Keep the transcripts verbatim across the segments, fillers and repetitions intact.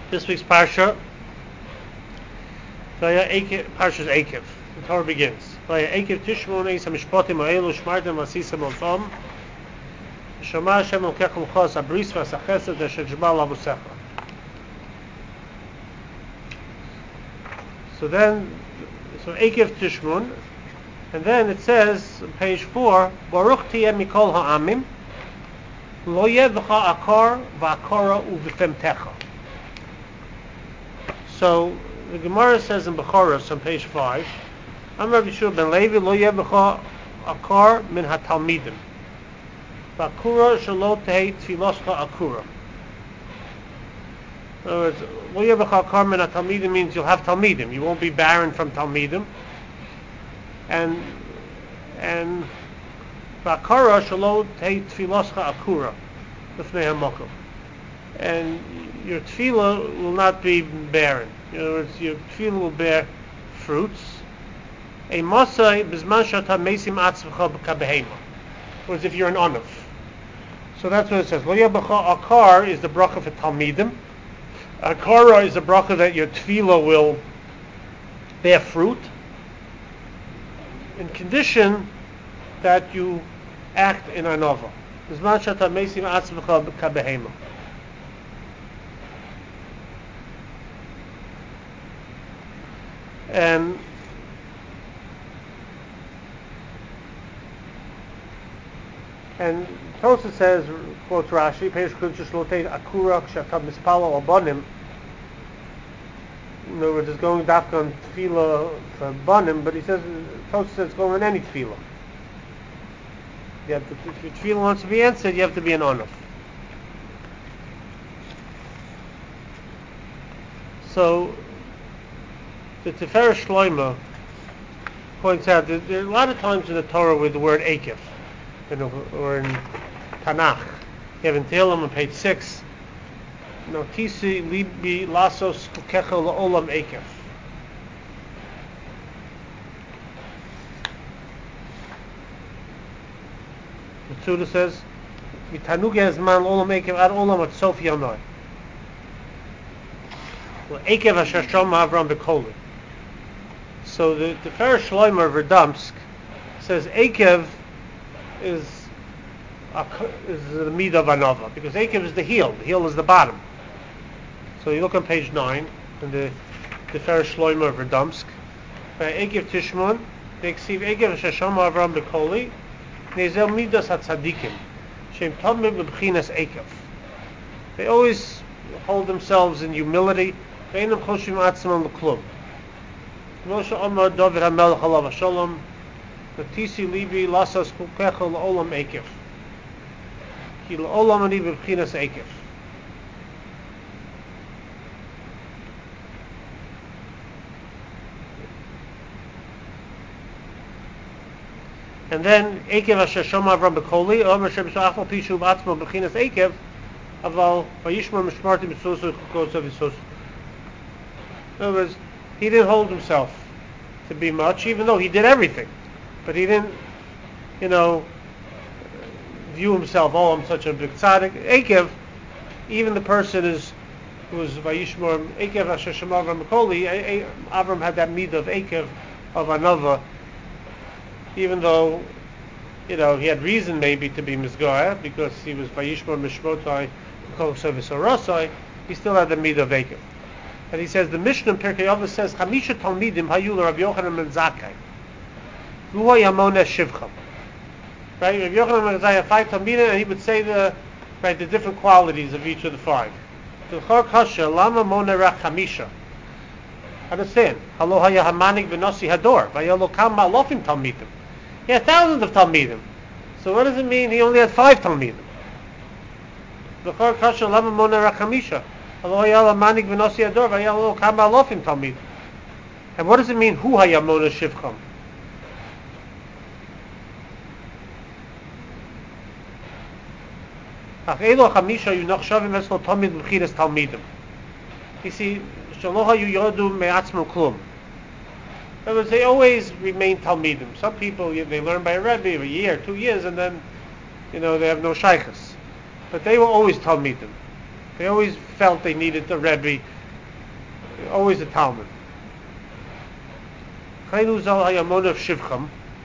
This week's parsha, Parsha's Eikev. The Torah begins. Eikev Tishmon Eis HaMishpatim Ha'elu Shmartem V'Asisem Oltom Shema Hashem Elokechem Chos HaBris V'Asachesed Asher Jbal Avusecha. So then, so Eikev Tishmon, and then it says on page four, Baruch Tiyeh Mikol Ha'amim Lo Yevcha Akar V'Akara Uv'Femtecha. So the Gemara says in Bechoros on page five, I'm Rabbi Yeshua ben Levi lo yevcha akar min hatalmidim. V'akura shelo tehei tfiloscha akura. In other words, lo yevcha akar min hatalmidim means you'll have talmidim. You won't be barren from talmidim. And and v'akura shelo tehei tfiloscha akura l'fnei hamokum. And your tefillah will not be barren. In other words, your tefillah will bear fruits. A masai bizman shata mesim atzvcha b'kabehema. Whereas if you're an onav. So that's what it says. Lo yabacha akar is the bracha for talmidim. Akara is the bracha that your tefillah will bear fruit, in condition that you act in anava. Bizman shata mesim atzvcha b'kabehema. And and Tosafot says, quotes Rashi, Peish Kunshus Lotei Akura Kshatab Mispala Obanim. In other words, it's going dafka on tefillah for banim, but he says Tosafot says it's going on any tefillah. You have to, if your tefillah wants to be answered, you have to be an onav. So the Tiferet Shloima points out that there are a lot of times in the Torah with the word Eikev, you know, or in Tanakh. You have in Tehillim on page six, Notisi libi lasos kukecha la'olam Eikev. The Tzuda says, V'tanuge hazman l'olam Eikev ad olam at sof yonoi. Well, Eikev asher shoma Avram b'koli. So the the Tiferet Shloima of Radomsk says Eikev is a, is the mid of anova, because Eikev is the heel. The heel is the bottom. So you look on page nine in the the Tiferet Shloima of Radomsk. Eikev Tishmon, they receive Eikev asher shoma Avram b'koli. Nezel midas hatzadikim shem tamim b'bchinas Eikev. They always hold themselves in humility. Ve'enam choshim atzmam l'klum. Moshe Amar David HaMelech Alav HaShalom Natisi Libi Lasas Kukecha L'Olam Eikev Ki L'Olam Ani B'Bchinas Eikev. And then Eikev Asher Shoma Avram B'Koli Omer Shem Shachal Pishu B'Atzmo B'Bchinas Eikev Aval Vayishmar Mishmarti B'Sosu Kukosav V'Sosu. In other words, he didn't hold himself to be much, even though he did everything. But he didn't, you know, view himself, oh, I'm such a big tzaddik. Eikev, even the person is, who was Vayishmor, Eikev Asher Shema Avram B'Koli, Avram had that midah of Eikev, of another, even though, you know, he had reason maybe to be Mizgoah, because he was Vayishmor Mishmotai, Kol Service Orosai, he still had the midah of Eikev. And he says, the Mishnah in Pirkei Avos says, Chamisha Talmidim Hayu Rabbi Yochanan ben Zakkai. Luha Yamona Shivcham. Right? Rabbi Yochanan ben Zakkai had five Talmidim, and he would say the right the different qualities of each of the five. Tilchar Kasha Lama Mona Rach Chamisha. Understand? Halo Haya Hamanik V'Nosi Hador. Vayalo Kam Malofim Talmidim. He had thousands of Talmidim. So what does it mean he only had five Talmidim? Tilchar Kasha Lama Mona Rach Chamisha. And what does it mean? Hu hayamona shivcham. You see, in other words, they always remain talmidim. Some people they learn by a rebbe a year, two years, and then you know they have no shaykhs. But they were always talmidim. They always felt they needed the Rebbe always a Talmud. Kainu zal hayamon of Shivcham.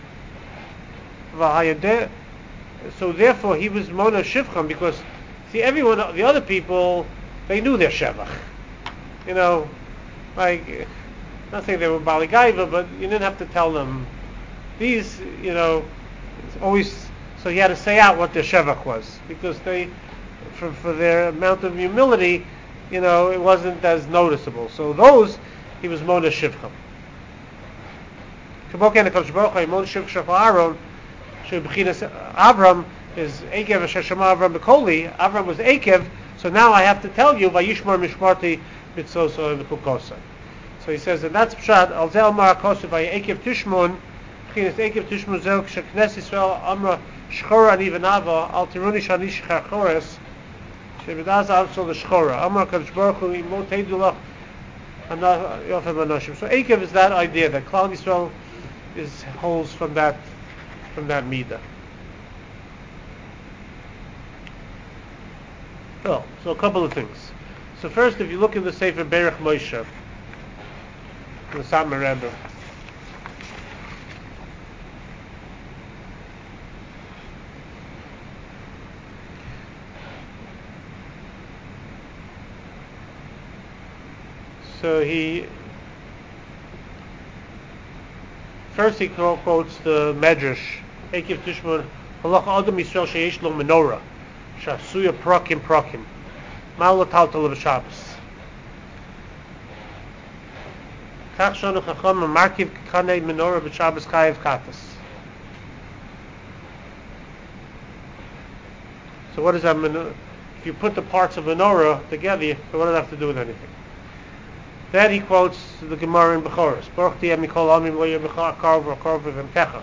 So therefore he was Mona Shivcham because see everyone, the other people, they knew their Shevach. You know, like, not saying they were Bali Gaiva, but you didn't have to tell them. These, you know, it's always, so he had to say out what their Shevach was because they, for, for their amount of humility, you know, it wasn't as noticeable. So those, he was Mona Shivcham. Kaboken HaKadosh Baruch Hu, Mona Shivcham for Aaron, Avram is Ekev Sheshama Avram Bekoli. Avram was Ekev, so now I have to tell you Vayishmar Mishmarti Mitzoso V'Pukosa. So he says, and that's Pshat Al Zel Mar Kosa by Ekev Tishmon. Bechinas Ekev Tishmon Zel Ksheknes Yisrael Amra Shchora Ani V'Nava Al Tiruni Shani Shchachores Shebedaz Avsol Shchora Amra Kadosh Baruch Hu Imo Teidulach Anah Yofem Anoshim. So Ekev is that idea that Klal Yisrael is holds from that. From that midah. Oh, so a couple of things. So first, if you look in the Sefer Berech Moshe, the Satmar Rebbe, so he first he quotes the Medrash. Ekev Tishmon Halacha Adam Yisrael Sheyesh Lo Menorah Shasuya Prakim Prakim Ma'ala Taltal B'Shabbos Kach Shonu Chacham Markiv Kanei Menorah B'Shabbos Chayev Katas. So what does that mean? If you put the parts of menorah together, what does that have to do with anything? Then he quotes the Gemara in Bechoros. Baruch Tiyeh Mikol Amim Lo Yebechar Karv Karv V'Mtecha.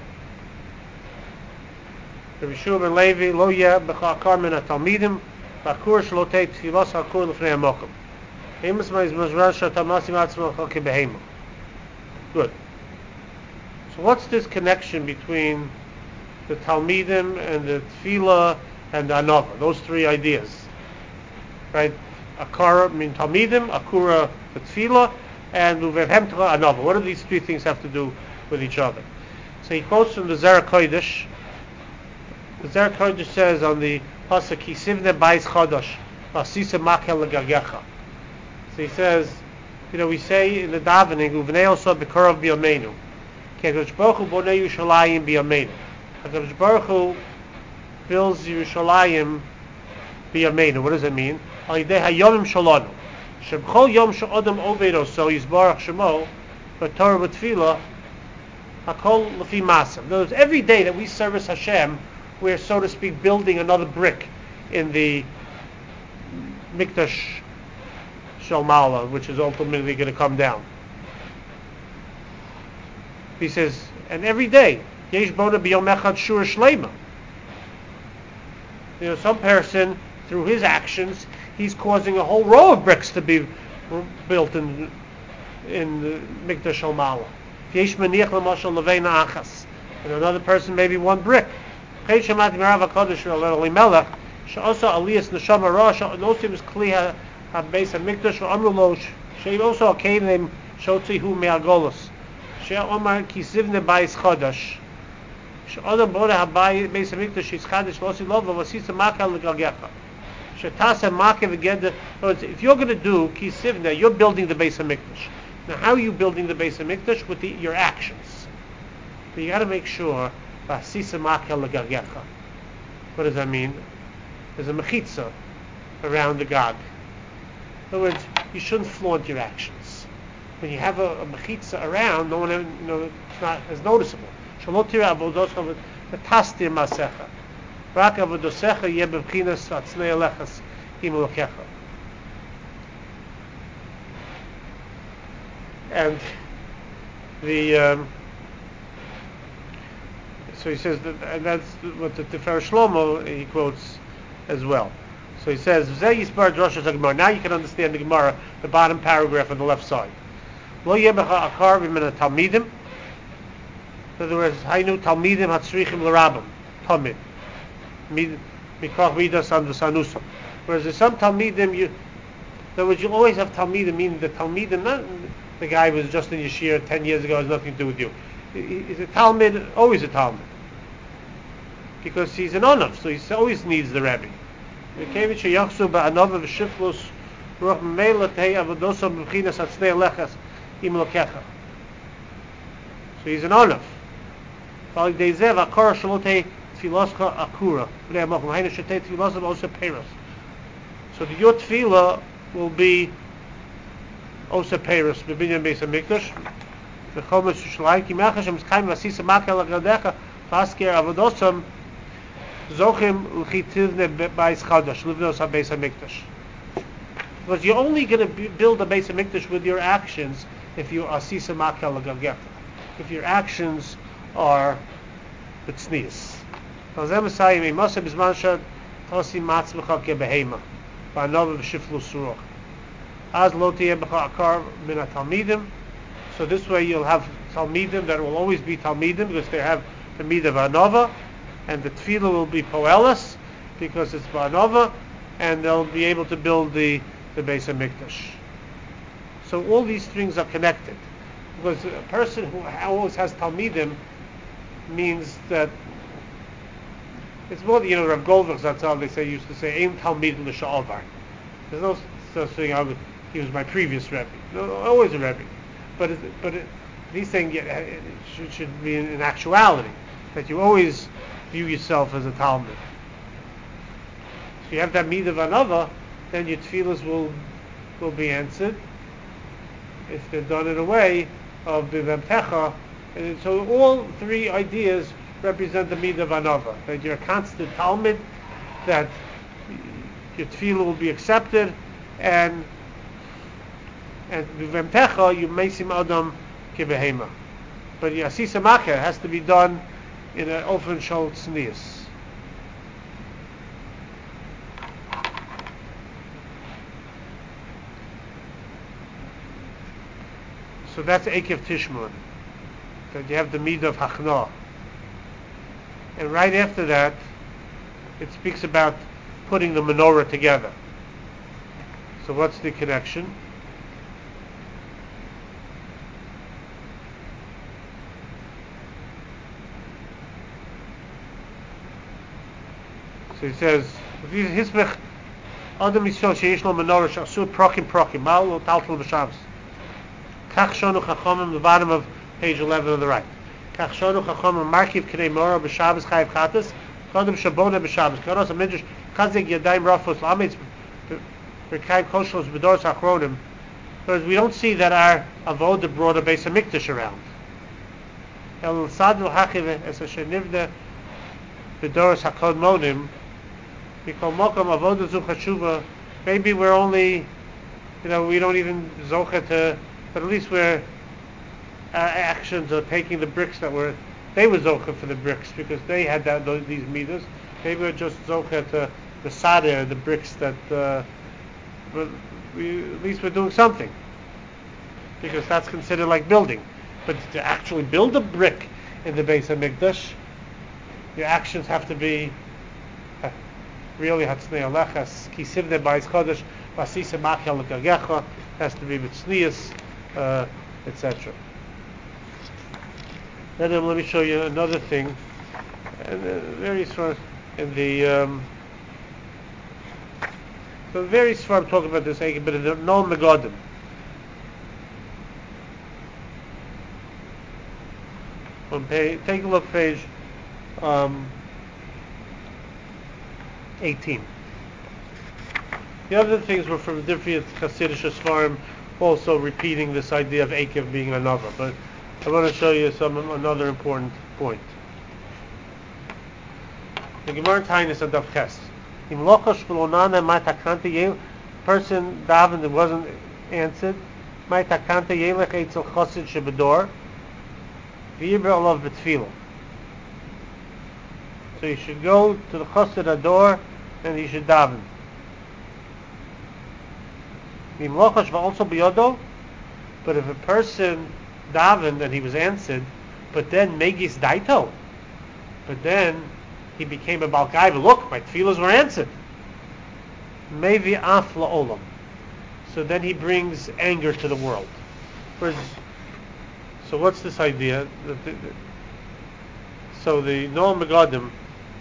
Rabbi Shua ben Levi Lo Yeh Bechar Min HaTalmidim V'Akur Shlo Tei Tfilos HaKur L'fnei HaMokum. Emes Ma'is Mazran Shatamasim Atzma Chok Behema. Good. So what's this connection between the Talmidim and the Tefillah and the Anava? Those three ideas, right? Akara mean Talmidim, Akura the Tefillah, and Uvevhem Torah Anava. What do these three things have to do with each other? So he quotes from the Zera Kodesh. The Zera Kodesh says on the pasuk Kisivne Bais Chodosh Vasisa Makel Legagecha. So he says, you know, we say in the davening Uvnei Oso B'Korov B'Yameinu, Kedosh Baruch Hu Bonei Yerushalayim B'Yameinu. Kedosh Baruch Hu builds Yerushalayim B'Yameinu. What does it mean? Alidei Hayomim Shalonu. Shebchol Yom She'odam Oved Oso Yisbarach Shemo B'Torah B'Tfilah Hakol L'Fi Masav. In other words, every day that we service Hashem, we're, so to speak, building another brick in the Mikdash Shalmala, which is ultimately going to come down. He says, and every day, Yesh Bona B'Yom Echad Shura Shleima. You know, some person, through his actions, he's causing a whole row of bricks to be built in in the Mikdash Shalmala. Yesh Maniach L'Mashal Leveina Achas. And another person, maybe one brick. Chei Shemati Merav HaKadosh Elimelech She'osa Aliyas Neshama Ra She'osim is Kli HaBeis HaMikdash V'Amru Lo She'im also came named Shotzihu Me'agolos She'omar Kisivne Bais Chodosh She'odam Bona HaBeis HaMikdash Yitzchadish Losi Lova Vasisa Makal L'Galgecha She'tasa Makal L'Geda. If you're going to do Kisivne, you're building the Beis HaMikdash. Now how are you building the Beis HaMikdash? With the, your actions. But you got to make sure Vasisa Makal L'Galgecha. What does that mean? There's a mechitza around the God. In other words, you shouldn't flaunt your actions. When you have a, a mechitza around, no one, you know, it's not as noticeable. Shalot tira avodosecha v'tastir masecha. Rak avodosecha yeh b'bchinas atznei alechas im elokecha. And the um, so he says that, and that's what the Tifer Shlomo he quotes as well. So he says, now you can understand the Gemara, the bottom paragraph on the left side. Lo yebecha akarvim min talmidim. In other words, haynu talmidim hatzrichim l'rabim tamid mikach midas and sanusim. Whereas there's some talmidim, you other words, you always have Talmidim, meaning the Talmidim, not the guy who was just in Yeshir ten years ago, has nothing to do with you. He's a Talmud, always a Talmud. Because he's an Onav, so he always needs the Rebbe. So he's an Onav. So the your tefillah will be Osa Peres, Bebinyan Beis HaMikdash. The Chomesh Shushalayim, Ki Mechashem Zchaim Vasisa Makel Agadecha, Fasker Avodosam, Zochim L'chitivne Beis Chadash, Livnos HaBeis HaMikdash. Because you're only going to build a Beis HaMikdash with your actions if you are Asisa Makel Agadecha. If your actions are B'tznius. Tazem Esayim, Imosem Bizman Shad, Tosi Matzmecha Kebehema. So this way you'll have Talmidim that will always be Talmidim because they have the Midah V'Anova, and the Tefillah will be Poelas because it's V'Anova, and they'll be able to build the, the Beis HaMikdash. So all these things are connected, because a person who always has Talmidim means that it's more, you know, Rav Goldberg Zatzal, they say, used to say, Ein Talmid L'Sha'avar. There's no such thing, I would, he was my previous Rebbe. No, always a Rebbe. But it, but it, he's saying yeah, it should, should be in, in actuality, that you always view yourself as a Talmud. If you have that Midah V'Anova, then your tefillahs will, will be answered, if they're done in a way of B'Vemtecha. And so all three ideas represent the Midah V'Anova, that you're a constant Talmud, that your tefillah will be accepted, and and B'Vemtecha you meisim adam kibehema. But your Asisa Maker has to be done in an ofen shol tznius. So that's Ekev Tishmon, that you have the Midah of Hachna. And right after that, it speaks about putting the menorah together. So what's the connection? So he says, Hismech Adam Yisrael sheish lo menorah shasur prokim prokim mal lo taltal b'shavs. Kach shonu chachamim, the bottom of page eleven on the right. Kach shonu chachamim markiv k'nei menorah b'shavs chayiv katas kadam shabona b'shavs karos amidrash kazig yadayim rafos lametz b'kayim koshlos b'doros achronim. Because we don't see that our avodah brought a Beis HaMikdash around. El sadul hachiv es asher nivne b'doros hakodmonim. Maybe we're only, you know, we don't even zocha to, but at least we're, our actions are taking the bricks that were, they were zocha for the bricks because they had that those, these meters. Maybe we're just zocha to the sadeh, the bricks that, uh, but we, at least we're doing something because that's considered like building. But to actually build a brick in the Beis HaMikdash, your actions have to be really Hatznei Alechas, Kisivne Bais Chodesh, Vasisa Machel Gagecha, has to be with Tznius, uh, et cetera. Then um, let me show you another thing, and uh, very sort in the um, so very sort of talk about this, but in the no Megadim. On page, take a look, page um, eighteen. The other things were from different Hasidic Sfarim, also repeating this idea of Ekev being another. But I want to show you some another important point. The Gemara Tainus of Daf Ches. Im lochosh v'lonana my takante yel, person davened that wasn't answered. My takante yelech eitzel chosid shebedor. V'yibra olav b'tfilah. So you should go to the chosid ador and you should daven. Im lochosh v'also biyodo. But if a person davened and he was answered, but then megis daito, but then he became a balkai. Look, my tefillahs were answered. Maybe af la'olam. so then he brings anger to the world. Whereas, so what's this idea? So the Noam Megadim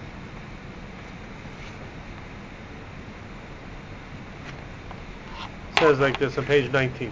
says like this on page nineteen.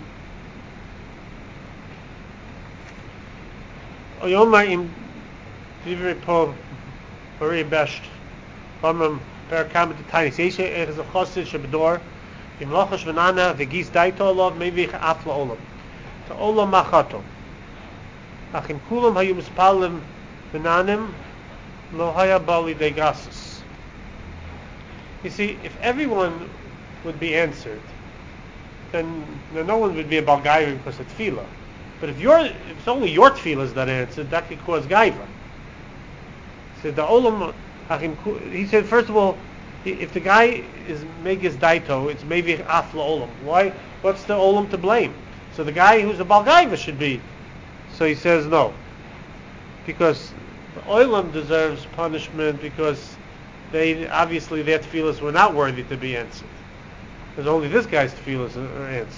Oyoma im divrei po very best from per kamet tiny seisha is a chossid shebedor im lochash venana v'gis daito olav maybe afla olam to olam machato ach im kulam hayu mispalim venanim lo haya bali degasus. You see, if everyone would be answered, then, then no one would be a balgaiva because of tefillah. But if you're, if it's only your tefillahs that answered, that could cause gaiva. So the olam, he said, first of all, if the guy is megis daito, it's maybe afla olam. Why? What's the olam to blame? So the guy who's a balgaiva should be. So he says no, because the olam deserves punishment because they obviously their tefillahs were not worthy to be answered. Because only this guy's tefillahs are answered.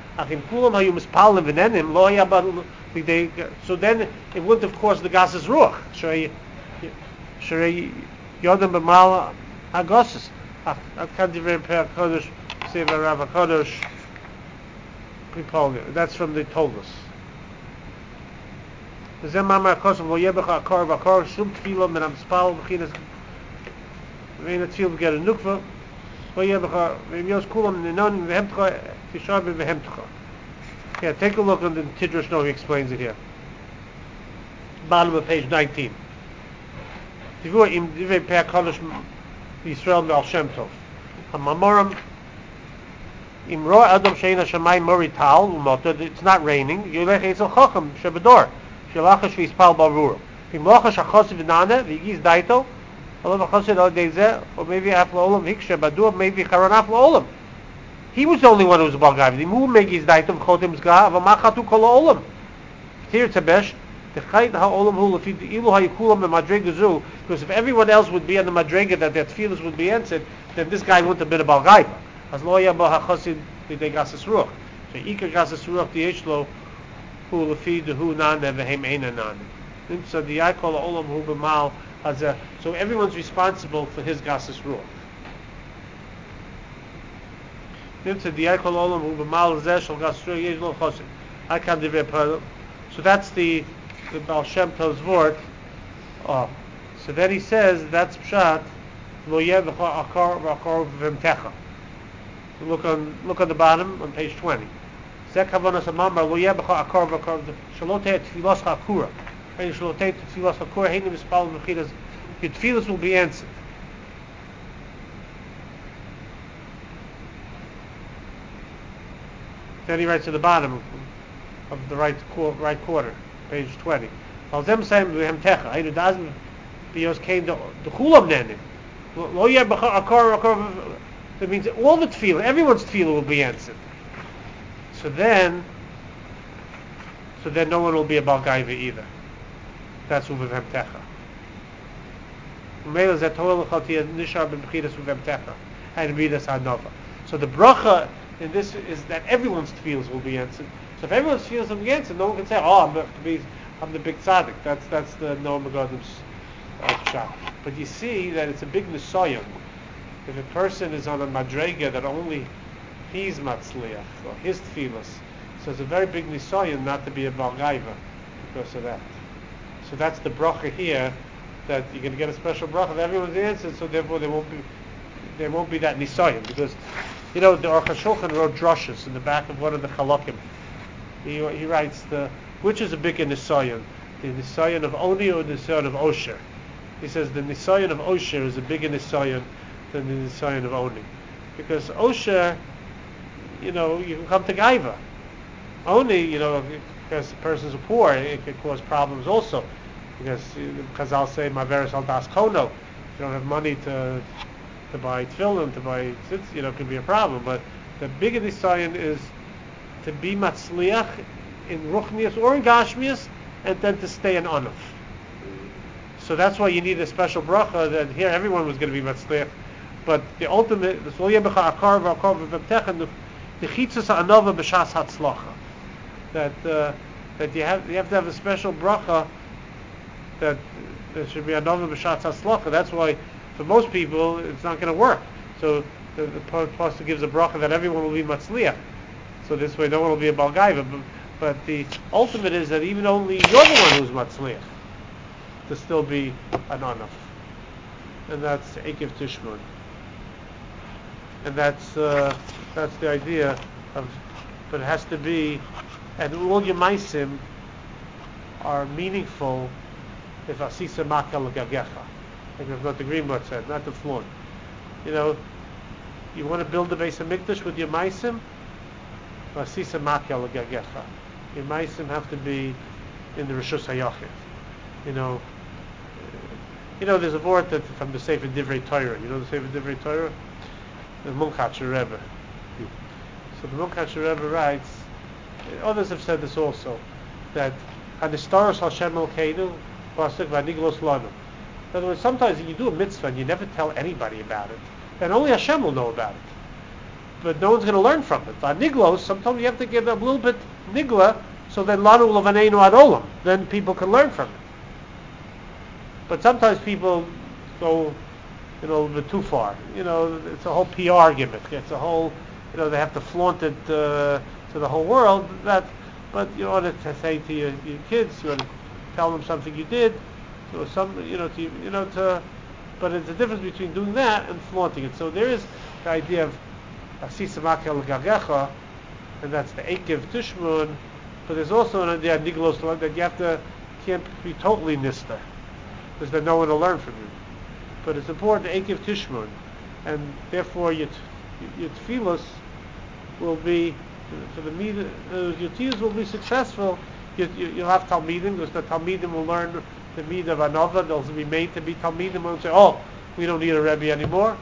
So then it wouldn't have caused the gas's ruach. Yodam b'mal hagosses. That's from the Toldus. Zem mama kosom lo yebecha akar v'akar shum tefillah min amspal v'chinas v'ein tefillah v'ger a nukva lo yebecha v'yos kulam ninon v'hemtcha tishar v'hemtcha. Yeah, take a look on the Tidrash Noah. He explains it here. Bottom of page nineteen. Tivua im divrei pei HaKadosh Yisrael me'al Shem Tov. HaMamorim im roa adam she'ein hashamayim mori tal u'moto. It's not raining. Yolech eitzel chacham shebedor. Shelachash v'yispal barur. Im lochash hachosiv v'nana v'yigiz daito. Olav hachosiv al deizeh. Or maybe afla olam hikshe badur. Maybe charon afla olam. He was the only one who was a balgaiv. The mu megiz daito v'chotim zga v'machatu kol olam. Here it's a besh. Because if everyone else would be on the madrega that their tefillahs would be answered, then this guy wouldn't have been a balgaiva. As lo yabo hachosid b'dei gasas ruach. So ikar gasas ruach di'eshlo hu lefi dehu nane v'hem eina nane. So the yakol olam hu b'mal hazeh. So everyone's responsible for his gasas ruach. So the yakol olam hu b'mal hazeh shel gasas ruach yeshlo chosid. I can't divrei pardon. So that's the the Baal Shem Tov's word. Oh. So then he says that's pshat lo yebecha akar v'akar v'emtecha. Look on look on the bottom on page twenty. Zeh kavanas hamamar lo yebecha akar v'akar shalotei tefillas hakura. Hey shalotei tefillas hakura heini mispal mechidas. Your tefillas will be answered. Then he writes at the bottom of the right right quarter. Page twenty. Al them saying v'hemtecha. Eidu doesn't because came the the chulam nenim. Lo yebecha akar akar. That means all the tefillah, everyone's tefillah will be answered. So then, so then no one will be a balgaiva either. That's v'hemtecha. Umeila zetoel chatia nishar b'mechidas v'hemtecha and midas hanova. So the bracha in this is that everyone's tefillahs will be answered. So if everyone's tefillahs will be answered, no one can say, "Oh, I'm, to be, I'm the big tzaddik." That's that's the Noam Megadim's uh, shot. But you see that it's a big nisayon. If a person is on a madrega that only he's matzliach or his tefillahs, so it's a very big nisayon not to be a balgaiva because of that. So that's the bracha here that you're going to get a special bracha if everyone's answered. So therefore there won't be there won't be that nisayon because you know the Aruch HaShulchan wrote drushes in the back of one of the chalakim. He, he writes the which is a bigger nisayon, the nisayon of Oni or the nisayon of Osher. He says the nisayon of Osher is a bigger nisayon than the nisayon of Oni, because Osher, you know, you can come to Gaiva. Oni, you know, because the person's poor, it could cause problems also, because because I'll say Maveres al das kono, you don't have money to to buy tefillin, to buy tzitz, you know, it could be a problem. But the bigger nisayon is to be matzliach in ruchnias or in gashmias, and then to stay in anuf. So that's why you need a special bracha. That here everyone was going to be matzliach, but the ultimate, the the chitzas anova b'shas hatzlacha. That uh, that you have you have to have a special bracha that there should be anova b'shas hatzlacha. That's why for most people it's not going to work. So the, the pasuk gives a bracha that everyone will be matzliach. So this way no one will be a balgaiva. But, but the ultimate is that even only you're the one who's matzliach to still be an anaf. And that's Ekev Tishmun. And that's uh, that's the idea of, but it has to be, and all your maisim are meaningful if asisa makel gagecha. Like what the Greenwood said, not the flaunt. You know, you want to build the base of Mikdash with your maisim, asisa makel gagecha. Your maisim have to be in the Rishus Hayachid. You know, you know, there's a word that from the Sefer Divrei Torah. You know the Sefer Divrei Torah? The Munkacher Rebbe. So the Munkacher Rebbe writes, others have said this also, that Hanistaros Hashem Elkeinu Pasuk Vaniglos Lanu. In other words, sometimes you do a mitzvah and you never tell anybody about it, and only Hashem will know about it. But no one's going to learn from it. Vaniglos, sometimes you have to give a little bit nigla, so that Lanu Lavaneinu Ad Olam, then people can learn from it. But sometimes people go, you know, a little bit too far. You know, it's a whole P R gimmick. It's a whole, you know, they have to flaunt it uh, to the whole world. That, but you ought to say to your, your kids, you ought to tell them something you did, or some, you know, to, you know, to. But it's a difference between doing that and flaunting it. So there is the idea of asisa makel gagecha, and that's the Ekev Tishmun. But there's also an idea of niglos that you have to can't be totally nista, because then no one will learn from you. But it's important to Ekev Tishmun, and therefore your your tefillos will be for the meet, uh, your tefillos will be successful. You, you, you'll have talmidim, because the talmidim will learn the meat of another. They'll be made to be talmidim and say, "Oh, we don't need a rebbe anymore."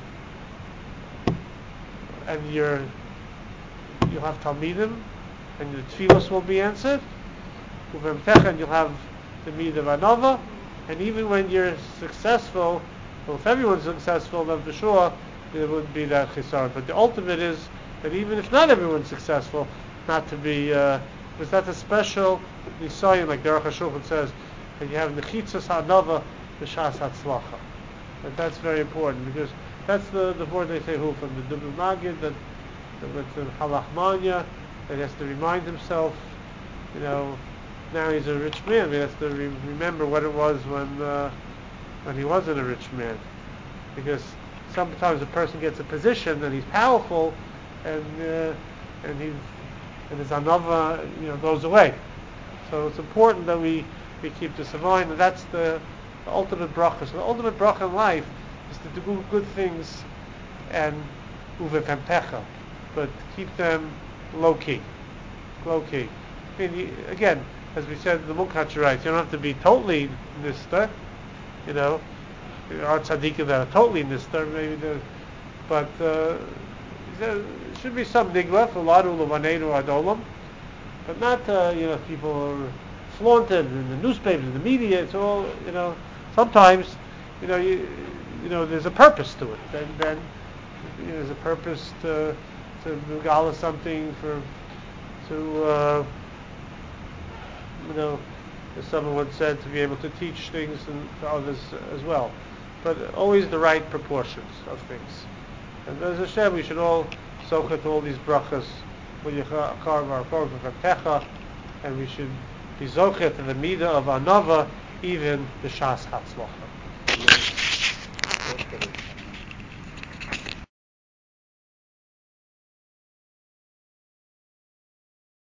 And your you'll have talmidim, and your tefillos will be answered. And you'll have the meat of another. And even when you're successful, well, if everyone's successful, then for sure there wouldn't be that chisar. But the ultimate is that even if not everyone's successful, not to be, uh, because that's a special nisayon, like the Aruch HaShulchan says, that you have nechitzas ha'anava b'shas hatzlacha. And that's very important, because that's the, the word they say who from the Dubno Magid, that, that with the halachmanya, that he has to remind himself, you know, now he's a rich man. He has to re- remember what it was when uh, when he wasn't a rich man, because sometimes a person gets a position and he's powerful, and uh, and he and his anava, you know, goes away. So it's important that we, we keep this in mind, and that's the, the ultimate bracha. So the ultimate bracha in life is to do good things and uvepempecha, but keep them low key, low key. I mean, you, again, as we said, the Munkacher writes, you don't have to be totally nista, you know. There are tzaddikim that are totally nista, maybe, the, but uh, there should be some nigla for lanu levaneinu ad olam, but not, uh, you know, people are flaunted in the newspapers, in the media. It's all, you know. Sometimes, you know, you, you know, there's a purpose to it. Then, then you know, there's a purpose to to regala something for to. Uh, You know, as someone once said, to be able to teach things and to others as well, but always the right proportions of things. And as Hashem, we should all socha to all these brachas, and we should be zochet to the midah of anava, even the shas hatzlacha.